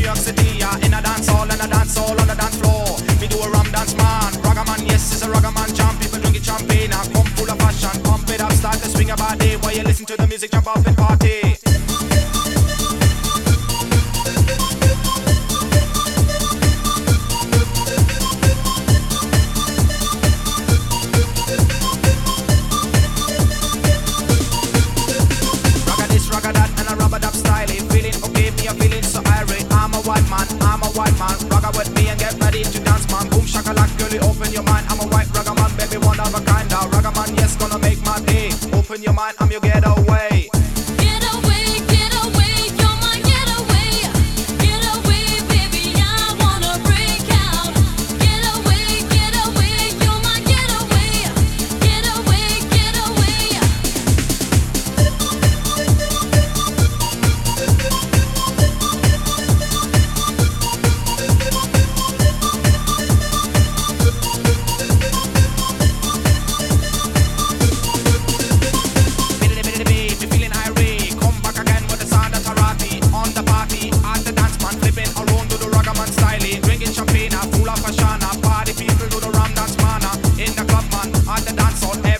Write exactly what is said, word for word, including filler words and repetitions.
York City, yeah. In a dance hall and a dance hall on the dance floor. Me do a rum dance man, ragaman, yes, it's a ragaman jam. People drinking champagne, I come full of passion. Pump it up, start to swing your body while you listen to the music, jump up and party. White man, I'm a white man. Ragga with me and get ready to dance, man. Boom shakalak, girlie, open your mind. I'm a white ragga man, baby, one of a kind. A ragga man, yes, gonna make my day. Open your mind, I'm your getaway. Get away, get away, you're my getaway. Get away, baby, I wanna break out. Get away, get away, you're my getaway. Get away, get away. Drinking champagne, full of passion. Party people do the rum dance man. In the club man, at the dance hall.